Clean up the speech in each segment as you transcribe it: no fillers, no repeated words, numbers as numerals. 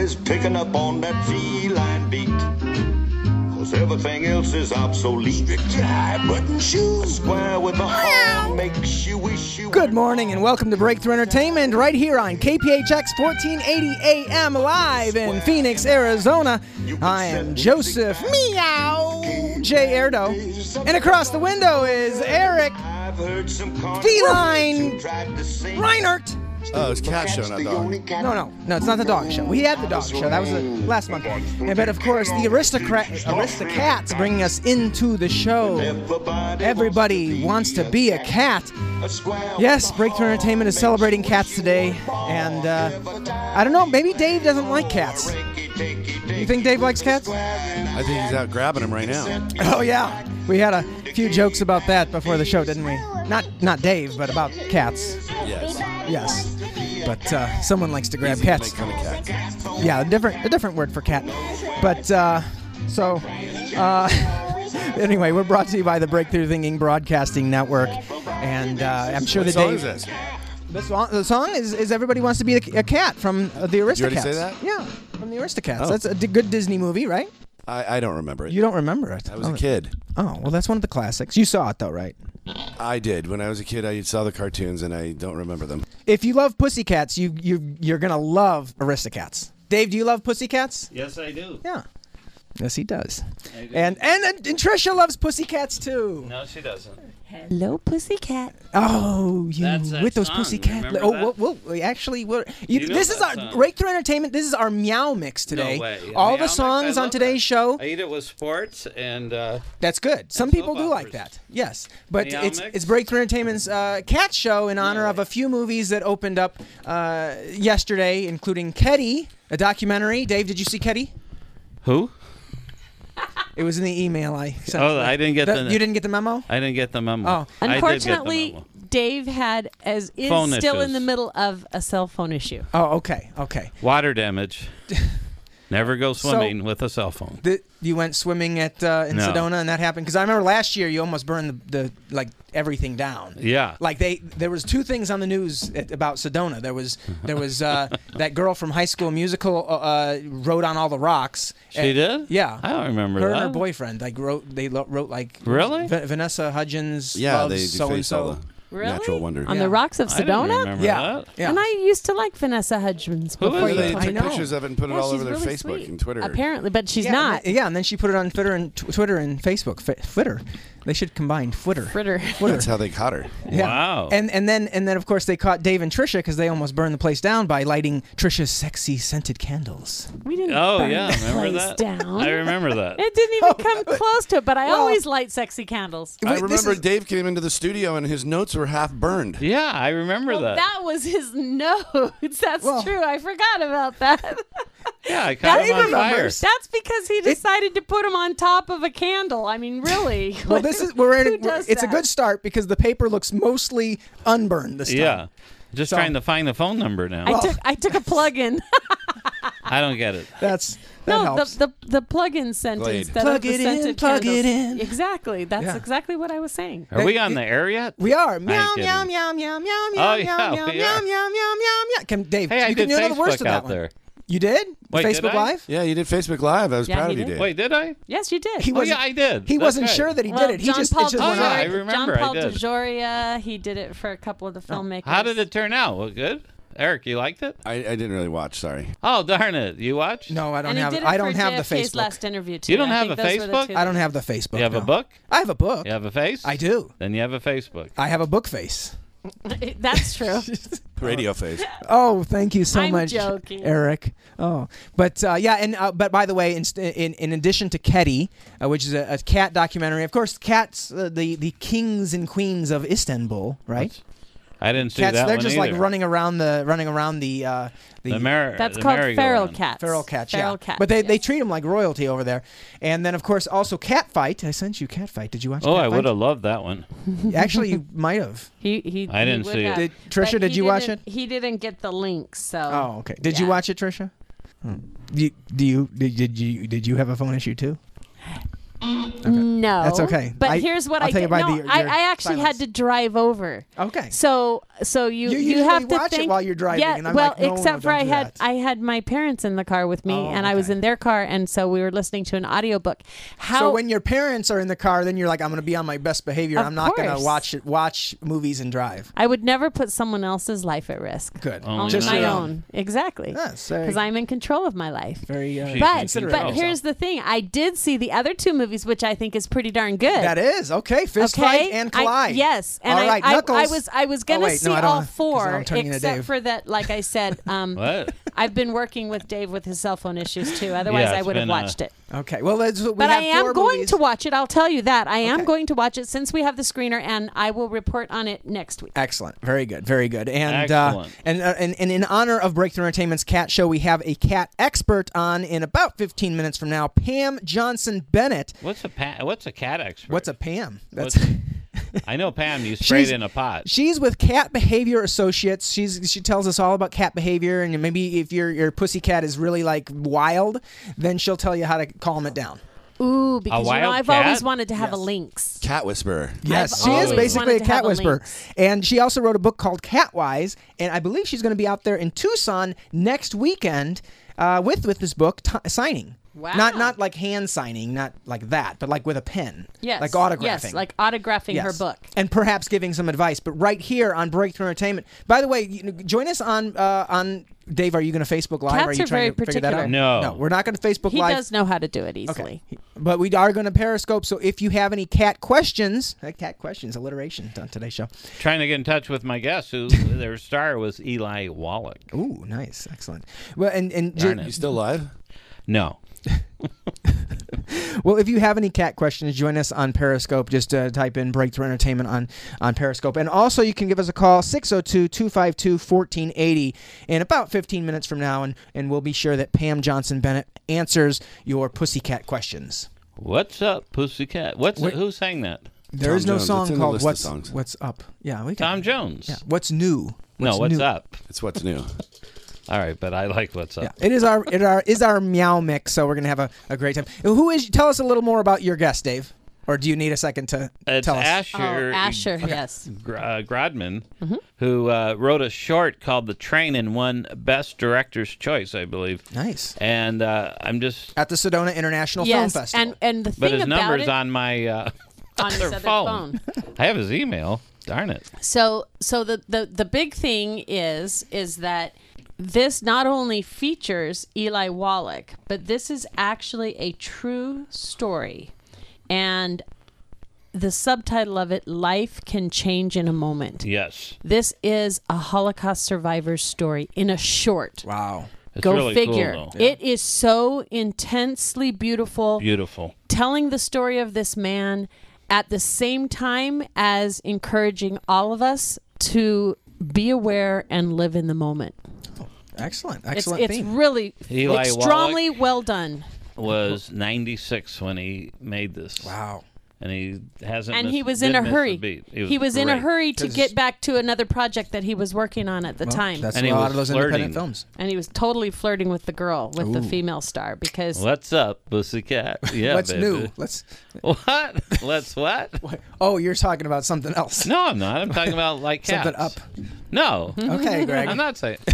is picking up on that feline beat. Cause everything else is obsolete. High button shoes, square with a horn makes you wish you. Good morning and welcome to Breakthrough Entertainment right here on KPHX 1480 AM live in Phoenix, Arizona. I am Joseph Meow J. Erdo. And across the window is Eric Feline Reinert. Oh, it's Cat Show, not Dog. No, it's not the dog show. We had the dog show. That was last month. But of course, the Aristocats bringing us into the show. Everybody wants to be a cat. Yes, Breakthrough Entertainment is celebrating cats today. And I don't know, maybe Dave doesn't like cats. You think Dave likes cats? I think he's out grabbing them right now. Oh, yeah. We had a few jokes about that before the show, didn't we? Not Dave, but about cats. Yes. But someone likes to grab cats. Make fun of cats. Yeah, a different word for cat. But anyway, we're brought to you by the Breakthrough Thinking Broadcasting Network, and I'm sure What that song Dave. is this? The song is Everybody Wants to Be a Cat from the Aristocats. You already say that? Yeah, from the Aristocats. Oh. That's a good Disney movie, right? I don't remember it. You don't remember it? I was a kid. Oh, well, that's one of the classics. You saw it, though, right? I did. When I was a kid, I saw the cartoons, and I don't remember them. If you love Pussycats, you're going to love Aristocats. Dave, do you love Pussycats? Yes, I do. Yeah. Yes, he does. I do. And Tricia loves Pussycats, too. No, she doesn't. Hello, Pussycat. Oh, you That's that with those song. Pussycat. Remember Oh, that? well, actually, You know this is that our song. Breakthrough Entertainment. This is our Meow Mix today. No way. All Meow the Mix, songs I on love today's that. show. I eat it with sports and That's good. Some soap people do like operas. that. Yes, but Meow it's Mix? Breakthrough Entertainment's cat show in honor Yeah. of a few movies that opened up yesterday, including Ketty, a documentary. Dave, did you see Ketty? who? It was in the email I sent. Oh, I didn't get the. You didn't get the memo? I didn't get the memo. Oh. I did get the Unfortunately, memo. Dave is Phone still in issues. the middle of a cell phone issue. Oh, okay. Water damage. Never go swimming with a cell phone. You went swimming in No. Sedona, and that happened because I remember last year you almost burned the everything down. Yeah. Like there was two things on the news about Sedona. There was that girl from High School Musical wrote on all the rocks. She did? Yeah. I don't remember Her that. and her boyfriend wrote like Really? Vanessa Hudgens Yeah, loves they so and face all so. the Really? natural wonder. On Yeah. the rocks of I didn't Sedona? remember Yeah. that. Yeah. And I used to like Vanessa Hudgens Who before is you it? They told took me. know. pictures of it and put it Yeah, all she's over their really Facebook sweet. and Twitter. Apparently, but she's Yeah, not. And then she put it on Twitter and Twitter and Facebook. Twitter. They should combine Twitter. Fritter. That's how they caught her. Yeah. Wow. And then of course they caught Dave and Trisha because they almost burned the place down by lighting Trisha's sexy scented candles. We didn't Oh, burn yeah. the Remember place that? down. I remember that. It didn't even come close to it, but I Well- always light sexy candles. I This remember is- Dave came into the studio and his notes were half burned. Yeah, I remember Well, that. that was his notes. That's Well- true. I forgot about that. Yeah, I caught Dave him on fire. remembers. That's because he decided to put them on top of a candle. I mean, really. Well, this is Who does it's a that? good start because the paper looks mostly unburned this time. Yeah. Just So- trying to find the phone number now. I took a plug-in. I don't get it. That No, helps. the plug-in sentence. Glade. That Plug of the it in, scented plug candles. it in. Exactly. That's Yeah. exactly what I was saying. Are we on the air yet? We are. ain't Meow, kidding. meow, meow, meow, meow, Oh, meow, yeah, meow, meow, we meow, are. meow, meow, meow. Come, Dave, Hey, I you did can know the words Facebook to that out one. there. You did? Wait, Facebook did I? Live? Yeah, you did Facebook Live. I was Yeah, proud he of you, did. Dave. Wait, did I? Yes, you did. He Oh, wasn't, yeah, I did. He That's wasn't right. sure that he Well, did it. He John just, Paul it just Oh, went yeah, on. I remember John I Paul did. DeJoria, he did it for a couple of the filmmakers. How did it turn out? Well, good. Eric, you liked it? I didn't really watch, sorry. Oh, darn it. You watched? No, I don't And he have. did it I don't for have the JFK's Facebook. last interview too. You don't I have think a those were the Facebook? two. I don't have the Facebook. You have no. a book? I have a book. You have a face? I do. Then you have a Facebook. I have a book face. That's true. Radio face. Oh, thank you so I'm much, joking. Eric. Oh, but yeah, and but by the way, in addition to Ketty, which is a cat documentary, of course, cats, the kings and queens of Istanbul, right? I didn't see Cats, that they're one just either. like running around the That's the called merry-go-round. feral cats. feral cats. Feral Yeah, cats. but they yes. treat them like royalty over there. And then of course also Catfight. I sent you Catfight. Did you watch? Oh, I Catfight? would have loved that one. Actually, you might have. He I didn't would see it. have. Did, Trisha, But did he you watch didn't- it? He didn't get the link, so. Oh, okay. Did you Yeah. watch it, Trisha? Did you have a phone issue too? No, No. That's okay. But here's what I'll I tell you did. by No, your I actually silence. had to drive over. Okay. So you usually have to watch it think while you're driving, Yeah, and I'm well, like, no, except for don't do that. I had my parents in the car with me, Oh, and I was okay. in their car, and so we were listening to an audiobook. So when your parents are in the car, then you're like, I'm going to be on my best behavior. Of I'm not going to course. watch movies and drive. I would never put someone else's life at risk. Good. Only Just my your own. Exactly. Yes, Because I'm in control of my life. very But considerate but of here's the thing. I did see the other two movies, which I think is pretty darn good. That is okay. Fist fight and collide. Yes, and all right, I Knuckles. was gonna wait, see no, I don't all wanna- 'cause four, I'm turning into except Dave. for that. Like I said, What? I've been working with Dave with his cell phone issues too. Otherwise, Yeah, I it's would have been, watched it. Okay. Well, we But I have am four going movies. to watch it. I'll tell you that I am Okay. going to watch it since we have the screener, and I will report on it next week. Excellent. Very good. Very good. And Excellent. and in honor of Breakthrough Entertainment's Cat Show, we have a cat expert on in about 15 minutes from now, Pam Johnson Bennett. What's a cat expert? What's a Pam? That's What's- I know Pam. You sprayed in a pot. She's with Cat Behavior Associates. She tells us all about cat behavior, and maybe if your pussy cat is really like wild, then she'll tell you how to calm it down. Ooh, because wild I've cat? always wanted to have a Yes. lynx. Cat whisperer. Yes, I've she is always basically wanted a to cat have a whisperer. lynx. And she also wrote a book called Catwise, and I believe she's going to be out there in Tucson next weekend with this book signing. Wow. Not like hand signing, not like that, but like with a pen. Yes. Like autographing. Yes, like autographing her Yes. book. And perhaps giving some advice, but right here on Breakthrough Entertainment. By the way, join us on Dave, are you going to Facebook Live? Cats are you are trying very to figure that particular. out? No. No, we're not going to Facebook He Live. does know how to do it easily. Okay. But we are going to Periscope, so if you have any cat questions, alliteration on today's show. Trying to get in touch with my guest, who their star was Eli Wallach. Ooh, nice. Excellent. Well, and Darn it. You still live? No. well, if you have any cat questions, join us on Periscope. Just type in Breakthrough Entertainment on Periscope. And also, you can give us a call, 602-252-1480, in about 15 minutes from now, and we'll be sure that Pam Johnson Bennett answers your pussycat questions. What's up, pussycat? Who sang that? There is Tom no Jones. song It's in the called list of songs. What's Up. Yeah, we can. Tom Jones. Yeah. What's new? What's new? up? It's what's new. All right, but I like what's up. Yeah, it is our meow mix, so we're gonna have a great time. Who is? Tell us a little more about your guest, Dave. Or do you need a second to It's tell us? Asher. Asher, yes. Grodman, who wrote a short called "The Train" and won Best Director's Choice, I believe. Nice. And I'm just. At the Sedona International Film Yes, Festival. and the thing But his about number's it, on my on his other other phone. phone. I have his email. Darn it. So the big thing is that this not only features Eli Wallach, but this is actually a true story. And the subtitle of it, Life Can Change in a Moment. Yes. This is a Holocaust survivor's story in a short. Wow. It's Go really figure. Cool, though. It is so intensely beautiful. Beautiful. Telling the story of this man at the same time as encouraging all of us to be aware and live in the moment. Excellent. It's theme. really Eli strongly well done. Was 96 when he made this. Wow. And he hasn't. And he was didn't in a miss hurry. beat. He was in a great. hurry to 'Cause- get back to another project that he was working on at the Well, time. That's And a he lot was of those flirting. independent films. And he was totally flirting with the girl, with the female star, because What's up, pussycat? Yeah, What's baby. new? Let's. What? Let's what? Oh, you're talking about something else. No, I'm not. I'm talking about like cats. Something up. No. Okay, Greg. I'm not saying.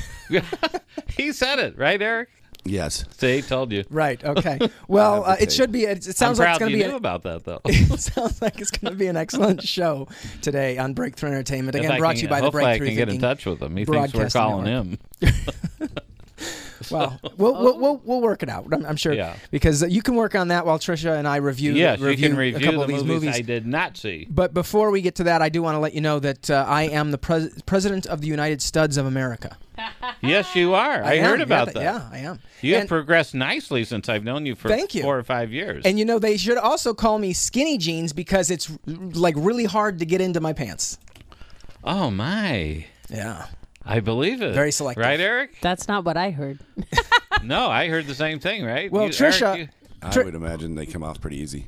He said it, right, Eric? Yes. See, told you. Right. Okay. Well, have to it say. should be. It I'm sounds like it's proud going to you be. knew about that, though. It sounds like it's going to be an excellent show today on Breakthrough Entertainment. Again, brought to you by the hopefully Breakthrough I can get in Thinking. touch with him. He thinks we're Broadcasting calling Network. him. Well, we'll work it out. I'm sure. Yeah. Because you can work on that while Trisha and I review. Yes, you can a review couple the of these movies movies. I did not see. But before we get to that, I do want to let you know that I am the president of the United Studs of America. Yes, you are. I am, heard about that. Yeah, I am. You have And- progressed nicely since I've known you for Thank you. 4 or 5 years. And you know, they should also call me Skinny Jeans because it's like really hard to get into my pants. oh, my. Yeah. I believe it. Very selective. Right, Eric? that's not what I heard. No, I heard the same thing, right? Well, Trisha- Eric, I would imagine they come off pretty easy.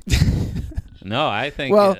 no, I think. Well,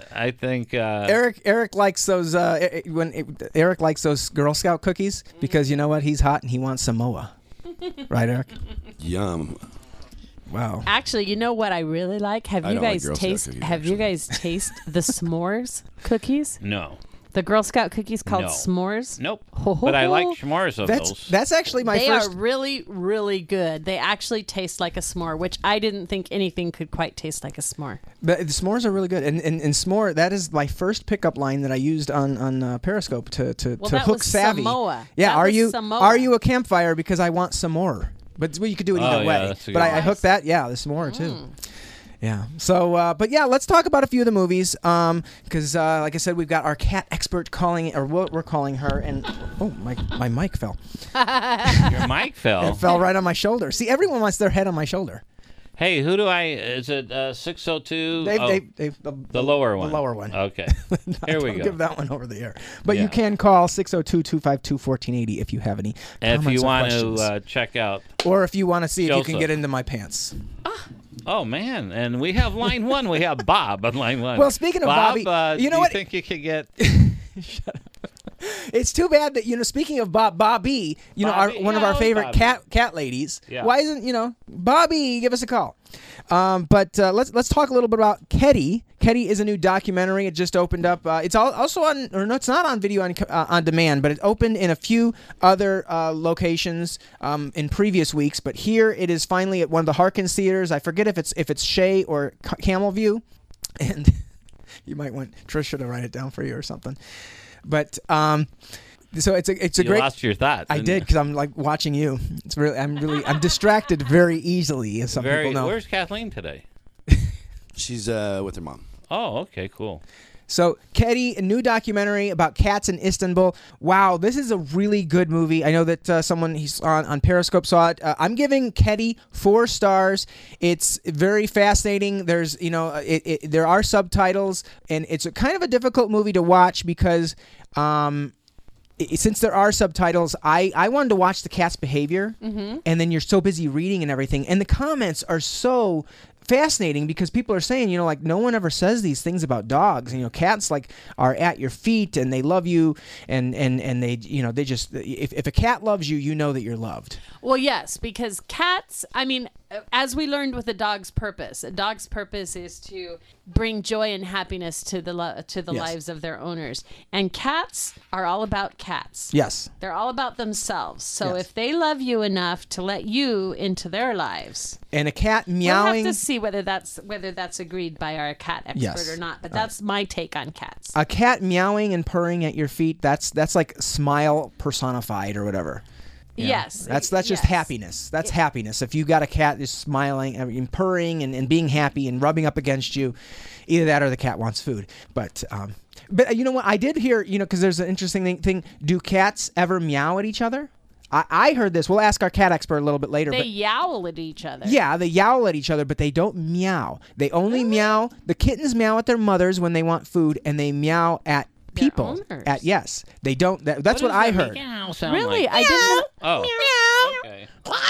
Eric likes those Eric likes those Girl Scout cookies because you know what? He's hot and he wants Samoa. Right, Eric? Yum. Wow. Actually, you know what I really like? Have I you don't like guys Girl Scout taste? cookies, Have you actually. guys taste the s'mores cookies? No. The Girl Scout cookies called No. s'mores. Nope. But I like s'mores of those. That's actually my They first. are really, really good. They actually taste like a s'more, which I didn't think anything could quite taste like a s'more. The s'mores are really good, and s'more, that is my first pickup line that I used on Periscope to Well, to that hook was Savvy. Samoa. Yeah, That are was you Samoa. are you a campfire because I want some more? But well, you could do it Oh, either yeah, way. that's a But good I one. hooked that. Yeah, the s'more too. Mm. Yeah. So, but yeah, let's talk about a few of the movies. Because like I said, we've got our cat expert calling, or what we're calling her, and oh, my mic fell. Your mic fell. It fell right on my shoulder. See, everyone wants their head on my shoulder. Hey, who do I? Is it 602? The lower one. The lower one. Okay. Here we Don't go. give that one over the air. But Yeah. you can call 602-252-1480 if you have any And if comments you or want questions. to check out. Or if you want to see if you can Joseph. get into my pants. Oh man, and we have line one. We have Bob on line one. Well, speaking of Bob, Bobby, you know do what? You think you could get? It's too bad that, speaking of Bobby, Bobby, one of yeah, our favorite Bobby. cat ladies. Yeah. Why isn't, Bobby, give us a call. But let's talk a little bit about Ketty. Ketty is a new documentary. It just opened up. It's also on, or no, it's not on video on demand, but it opened in a few other locations in previous weeks. But here it is finally at one of the Harkins theaters. I forget if it's Shea or Camel View, and you might want Trisha to write it down for you or something. But so it's a You great. lost your thoughts. I didn't did you? because I'm like watching you. I'm distracted very easily, as some people know. Where's Kathleen today? She's with her mom. Oh, okay, cool. So, Ketty, a new documentary about cats in Istanbul. Wow, this is a really good movie. I know that someone he's on Periscope saw it. I'm giving Ketty 4 stars. It's very fascinating. There's, there are subtitles, and it's kind of a difficult movie to watch because since there are subtitles, I wanted to watch the cat's behavior, and then you're so busy reading and everything, and the comments are so fascinating because people are saying, like, no one ever says these things about dogs. Cats are at your feet and they love you, and they they just if a cat loves you, you know that you're loved. Well, yes, because cats, as we learned with a dog's purpose is to bring joy and happiness to the Yes. lives of their owners. And cats are all about cats. Yes. They're all about themselves. So Yes. if they love you enough to let you into their lives, And a cat we'll meowing. have to see whether that's agreed by our cat expert Yes. or not. But that's my take on cats. A cat meowing and purring at your feet, that's like smile personified or whatever. Yes. That's just yes. happiness. That's happiness. If you got a cat that's smiling and purring and being happy and rubbing up against you, either that or the cat wants food. But you know what? I did hear, because there's an interesting thing. Do cats ever meow at each other? I heard this. We'll ask our cat expert a little bit later. They but yowl at each other. yeah, they yowl at each other, but they don't meow. They only meow. The kittens meow at their mothers when they want food, and they meow at people. owners. Yes, they don't. That's what I heard. Really? I didn't. Oh. Okay.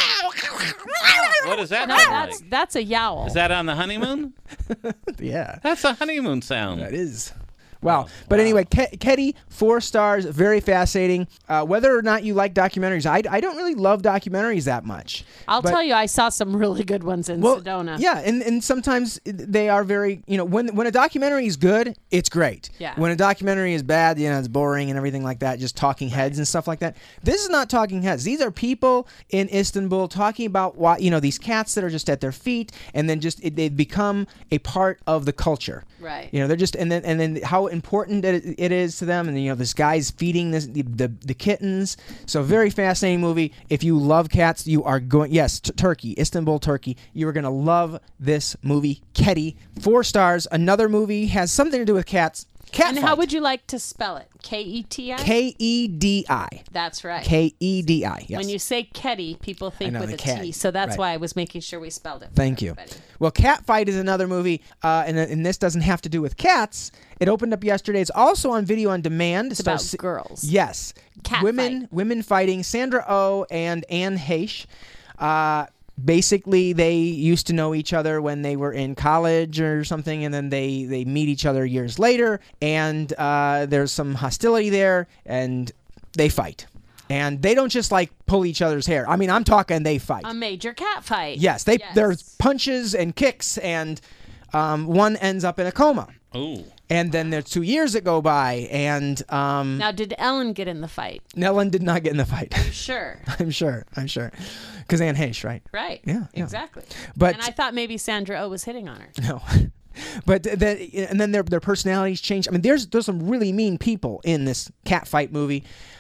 What does that No, sound like? that's a yowl. Is that on the honeymoon? Yeah, That's a honeymoon sound. that is. Wow. But anyway, Ketty, 4 stars, very fascinating. Whether or not you like documentaries, I don't really love documentaries that much. I'll But- tell you, I saw some really good ones in Sedona. Yeah, and sometimes they are very, when a documentary is good, it's great. Yeah. When a documentary is bad, it's boring and everything like that, just talking heads and stuff like that. This is not talking heads. These are people in Istanbul talking about why, these cats that are just at their feet, and then they become a part of the culture. Right. They're just, and then how important it is to them, and this guy's feeding the kittens. So very fascinating movie. If you love cats, you are going. Yes, Turkey, Istanbul, Turkey. You are going to love this movie, Ketty. 4 stars. Another movie has something to do with cats. Cat And Fight. how would you like to spell it? K-E-T-I? Kedi. That's right. Kedi. Yes. When you say Ketty, people think know, with the a cat. T. So that's Right. why I was making sure we spelled it. for Thank you. everybody. Well, Cat Fight is another movie, and this doesn't have to do with cats. It opened up yesterday. It's also on video on demand. It's about girls. Yes. Cat women fighting. Sandra Oh and Anne Heche. Basically, they used to know each other when they were in college or something, and then they meet each other years later, and there's some hostility there, and they fight. And they don't just like pull each other's hair. I mean, I'm talking they fight. A major cat fight. Yes, there's punches and kicks, and one ends up in a coma. Oh. And then there's 2 years that go by, and Now, did Ellen get in the fight? Ellen did not get in the fight. Sure. I'm sure. Because Anne Heche, right? Right. Yeah. Exactly. But and I thought maybe Sandra Oh was hitting on her. no. But then their personalities change. I mean, there's some really mean people in this cat fight movie.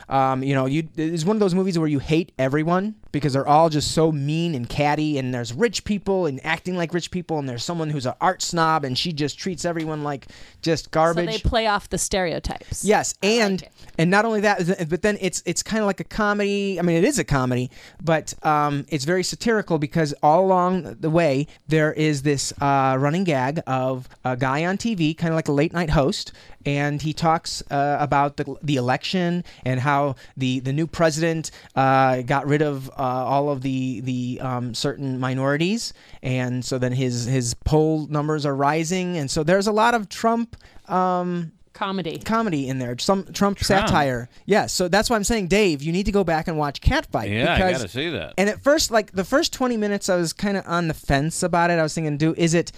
It's one of those movies where you hate everyone because they're all just so mean and catty, and there's rich people and acting like rich people, and there's someone who's an art snob and she just treats everyone like just garbage. So they play off the stereotypes. Yes, and not only that, but then it's kind of like a comedy. I mean, it is a comedy, but it's very satirical because all along the way there is this running gag of a guy on TV, kind of like a late night host, and he talks about the election and how the new president got rid of all of the certain minorities, and so then his poll numbers are rising, and so there's a lot of Trump comedy in there, some Trump satire. Yes, so that's why I'm saying, Dave, you need to go back and watch Catfight. Yeah, I gotta see that. And at first, like the first 20 minutes, I was kind of on the fence about it. I was thinking, do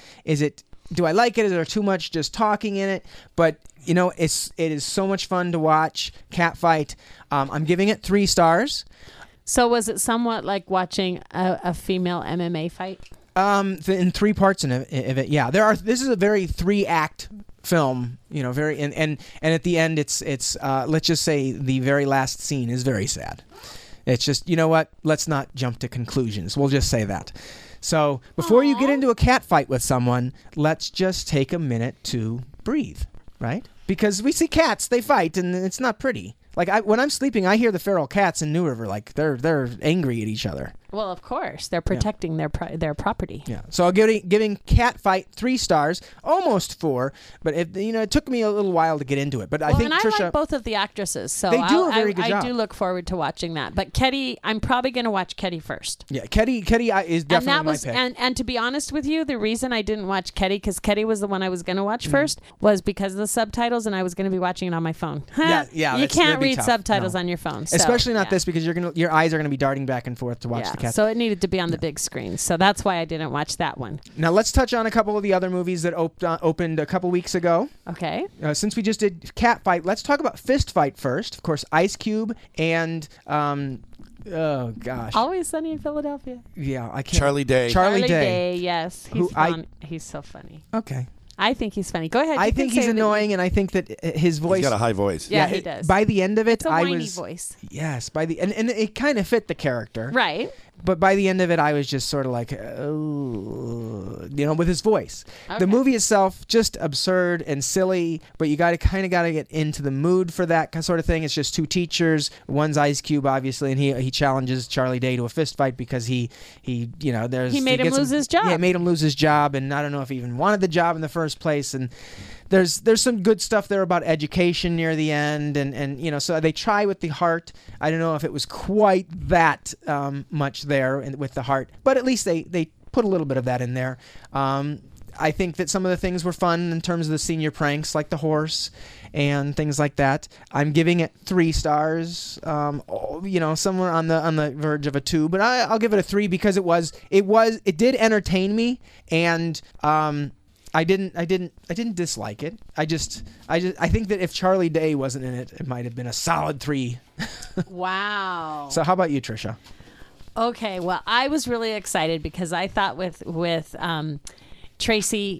I like it? Is there too much just talking in it? But it is so much fun to watch Catfight. I'm giving it 3 stars. So was it somewhat like watching a female MMA fight? In 3 parts of it, yeah. This is a very 3-act film, very and at the end, it's let's just say the very last scene is very sad. It's just, you know what? Let's not jump to conclusions. We'll just say that. So before you get into a cat fight with someone, let's just take a minute to breathe, right? Because we see cats, they fight, and it's not pretty. Like when I'm sleeping, I hear the feral cats in New River, like they're angry at each other. Well, of course, they're protecting their property. Yeah. So I'll giving Catfight 3 stars, almost 4, but it took me a little while to get into it. But I think Trisha, like both of the actresses, so they do a very good job. I do look forward to watching that. But Ketty, I'm probably going to watch Ketty first. Yeah, Ketty is definitely my pick. And to be honest with you, the reason I didn't watch Ketty, because Ketty was the one I was going to watch first, was because of the subtitles, and I was going to be watching it on my phone. Yeah. You can't read subtitles on your phone, so, especially not this, because your eyes are going to be darting back and forth to watch the cat. So it needed to be on the big screen, so that's why I didn't watch that one. Now let's touch on a couple of the other movies that opened a couple weeks ago. Okay. Since we just did Catfight, let's talk about Fist Fight first. Of course, Ice Cube and oh gosh, Always Sunny in Philadelphia. Yeah, I can't. Charlie Day. Charlie Day, yes, he's so funny. Okay. I think he's funny. Go ahead. I think he's annoying, and I think that his voice. He's got a high voice. Yeah, he does. By the end of it, it's a whiny voice. Yes, and it kind of fit the character. Right. But by the end of it, I was just sort of like, with his voice. Okay. The movie itself, just absurd and silly, but you got to get into the mood for that sort of thing. It's just 2 teachers. One's Ice Cube, obviously, and he challenges Charlie Day to a fist fight because he made him lose his job. Yeah, it made him lose his job, and I don't know if he even wanted the job in the first place. And there's some good stuff there about education near the end, and so they try with the heart. I don't know if it was quite that much there with the heart, but at least they put a little bit of that in there. I think that some of the things were fun in terms of the senior pranks, like the horse and things like that. I'm giving it 3 stars, somewhere on the verge of a 2, but I'll give it a 3 because it did entertain me, and I didn't dislike it. I think that if Charlie Day wasn't in it, it might have been a solid 3. Wow. So how about you, Trisha? Okay, well, I was really excited because I thought with Tracy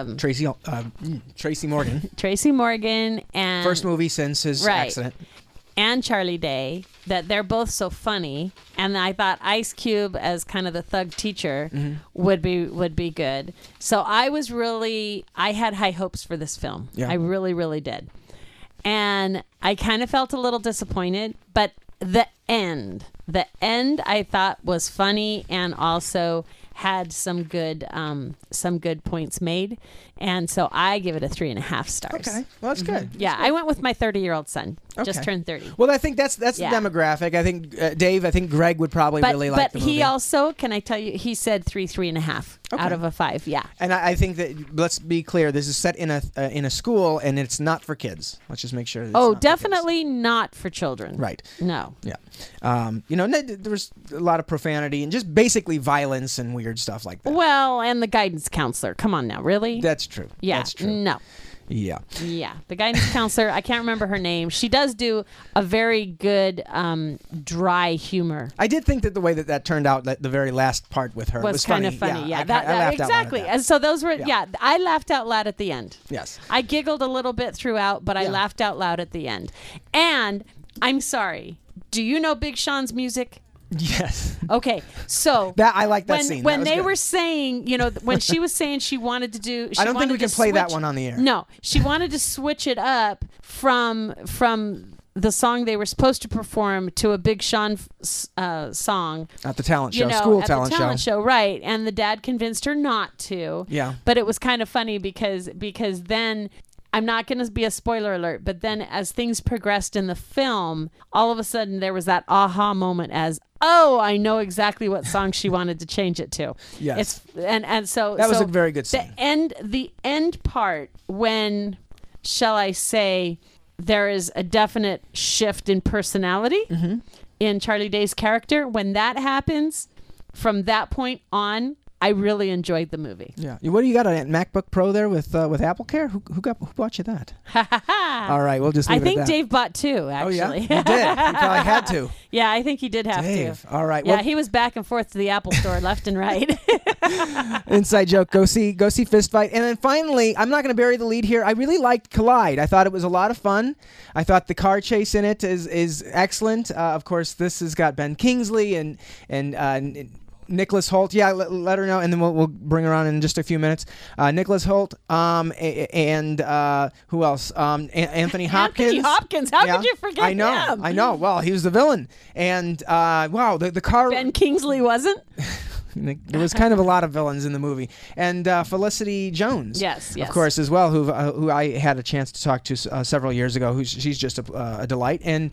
Morgan. Tracy Morgan and first movie since his accident. And Charlie Day, that they're both so funny, and I thought Ice Cube as kind of the thug teacher would be good. So I had high hopes for this film. Yeah. I really, really did. And I kind of felt a little disappointed, but the end I thought was funny and also had some good points made, and so I give it a 3.5 stars. Okay, well that's good. Yeah, I went with my 30-year-old son. Okay. Just turned 30. Well, I think that's the demographic. I think Dave. I think Greg would probably really like the movie. But he also, can I tell you, he said 3.5. out of a 5. Yeah. And I think that, let's be clear, this is set in a school, and it's not for kids. Let's just make sure. That it's not Definitely not for children. Right. No. Yeah. There was a lot of profanity and just basically violence and weird stuff like that. Well, and the guidance counselor. Come on now, really? That's true. Yeah. That's true. No. Yeah. Yeah, the guidance counselor, I can't remember her name. She does do a very good dry humor. I did think that the way that turned out, that the very last part with her Was kind of funny. Yeah, I laughed out loud at exactly. that. And so those were, I laughed out loud at the end. Yes. I giggled a little bit throughout, but I laughed out loud at the end. And I'm sorry, do you know Big Sean's music? Yes. Okay, so That I like that scene. When That was they good. were saying, when she was saying she wanted to do, I don't think we can play that one on the air. No, she wanted to switch it up from the song they were supposed to perform to a Big Sean song At the talent show, at school the talent show. right? And the dad convinced her not to. Yeah. But it was kind of funny because then. I'm not going to be a spoiler alert, but then as things progressed in the film, all of a sudden there was that aha moment as, oh, I know exactly what song she wanted to change it to. Yes. And so That was a very good scene. The end part, when, shall I say, there is a definite shift in personality in Charlie Day's character, when that happens, from that point on, I really enjoyed the movie. Yeah. What do you got, a MacBook Pro there with Apple Care? Who bought you that? All right, we'll just leave I think it at that. Dave bought 2, actually. Oh, yeah? He did. He probably had to. Yeah, I think he did have Dave. to. All right. Yeah, Well, he was back and forth to the Apple store left and right. inside joke. Go see Fist Fight. And then finally, I'm not going to bury the lead here. I really liked Collide. I thought it was a lot of fun. I thought the car chase in it is excellent. Of course, this has got Ben Kingsley and Nicholas Hoult. Yeah, let her know, and then we'll bring her on in just a few minutes. Nicholas Hoult, and who else? Anthony Hopkins. Anthony Hopkins. How could you forget I know. him? I know. Well, he was the villain, and wow, the car. Ben Kingsley wasn't? There was kind of a lot of villains in the movie, and Felicity Jones, Yes. of course, as well, who I had a chance to talk to several years ago. She's just a delight, and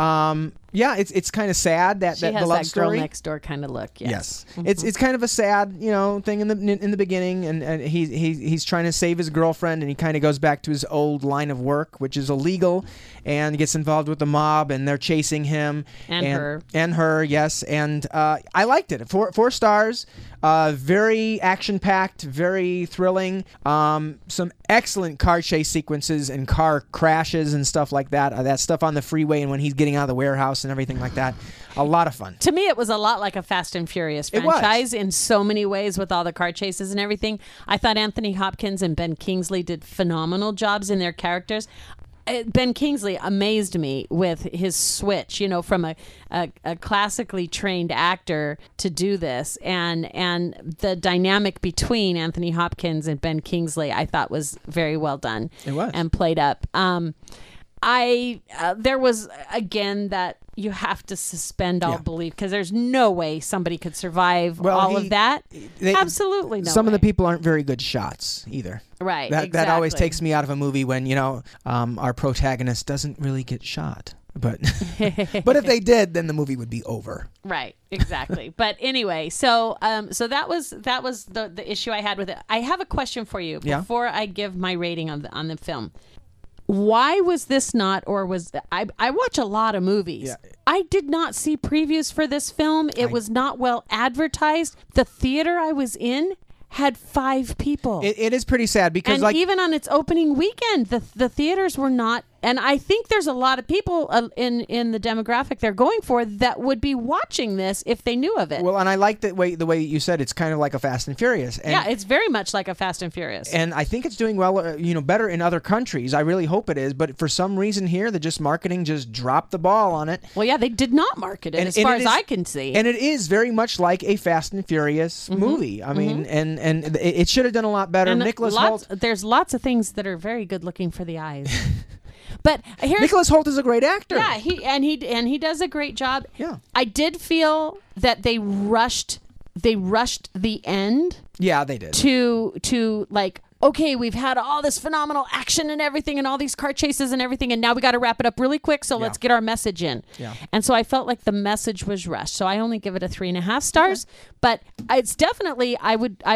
it's kind of sad that She has the love that story. girl next door kind of look. Yes, it's kind of a sad thing in the beginning, and he's trying to save his girlfriend, and he kind of goes back to his old line of work, which is illegal, and gets involved with the mob, and they're chasing him and her. Yes, and I liked it. 4 stars. Very action packed, very thrilling. Some excellent car chase sequences and car crashes and stuff like that. That stuff on the freeway and when he's getting out of the warehouse and everything like that. A lot of fun. To me, it was a lot like a Fast and Furious It was. franchise in so many ways with all the car chases and everything. I thought Anthony Hopkins and Ben Kingsley did phenomenal jobs in their characters. Ben Kingsley amazed me with his switch, from a classically trained actor to do this, and the dynamic between Anthony Hopkins and Ben Kingsley, I thought was very well done. It was. And played up. There was again that you have to suspend all belief because there's no way somebody could survive of that. Absolutely no. Some way. of the people aren't very good shots either. Right. That always exactly. takes me out of a movie when our protagonist doesn't really get shot. But but if they did, then the movie would be over. Right, exactly. But anyway, so that was the issue I had with it. I have a question for you before I give my rating on the film. Why was this not, or was I watch a lot of movies. Yeah. I did not see previews for this film. It was not well advertised. The theater I was in had 5 people. It is pretty sad because and even on its opening weekend, the theaters were not. And I think there's a lot of people in the demographic they're going for that would be watching this if they knew of it. Well, and I like the way you said it's kind of like a Fast and Furious. And, yeah, it's very much like a Fast and Furious. And I think it's doing well, better in other countries. I really hope it is. But for some reason here, marketing just dropped the ball on it. Well, yeah, they did not market it as far as I can see. And it is very much like a Fast and Furious movie. I mean, and it should have done a lot better. And Nicholas Hoult. There's lots of things that are very good looking for the eyes. But Nicholas Hoult is a great actor. Yeah, he does a great job. Yeah. I did feel that they rushed the end. Yeah, they did. To like, okay, we've had all this phenomenal action and everything and all these car chases and everything, and now we got to wrap it up really quick, so let's get our message in. Yeah. And so I felt like the message was rushed. So I only give it a 3.5 stars, but it's definitely I would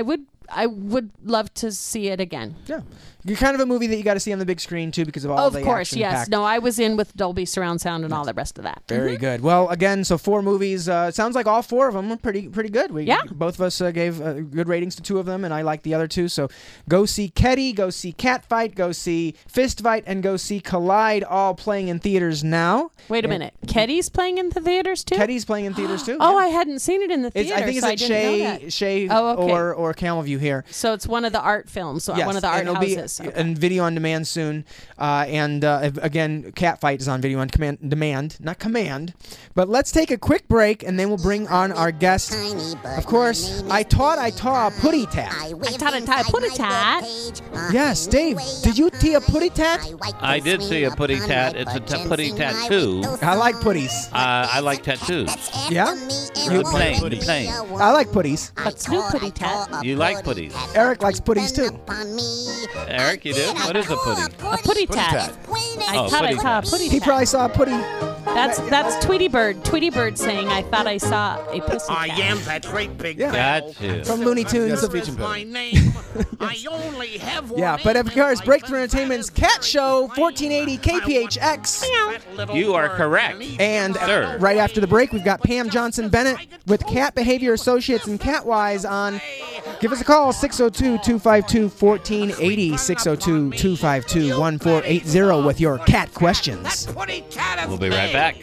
I would love to see it again. Yeah. You're kind of a movie that you got to see on the big screen, too, because of all the Of course, yes. action-packed. No, I was in with Dolby Surround Sound and all the rest of that. Very good. Well, again, so 4 movies. It sounds like all 4 of them were pretty good. Both of us gave good ratings to 2 of them, and I liked the other 2. So go see Ketty, go see Catfight, go see Fist Fight, and go see Collide, all playing in theaters now. Wait a minute. Ketty's playing in the theaters, too? Ketty's playing in theaters, too. Oh, I hadn't seen it in the theater. I think it's so at I didn't know that. Shea okay. or Camel View here. So it's one of the art films, so Yes, one of the art and it'll houses. be in video on demand soon. Again, Catfight is on video on demand, not command. But let's take a quick break, and then we'll bring on our guest. Of course, I taught putty tat. I taught putty tat. Yes, Dave, did you tee a putty tat? I did see a putty tat. It's a putty tattoo. I like putties. I like tattoos. Yeah? The plane. I like putties. What's new putty tat? You like putties. Eric likes putties, too. Eric, you do? What is a putty? A putty tat. I thought I saw a putty tat. He probably saw a putty. That's Tweety Bird. Tweety Bird saying, I thought I saw a pussy tat. I am that great big Got you. From Looney Tunes. my name. I only have one Yeah, but of course, Breakthrough Entertainment's Cat Show, 1480 KPHX. You are correct. And Sir. right after the break, we've got Pam Johnson-Bennett with Cat Behavior Associates and Catwise on. Give us a call, 602-252-1480, 602-252-1480 with your cat questions. We'll be right back.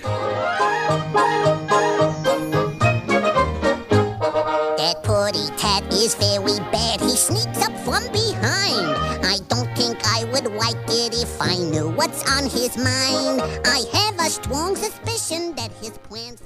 That putty tat is very bad. He sneaks up from behind. I don't think I would like it if I knew what's on his mind. I have a strong suspicion that his plans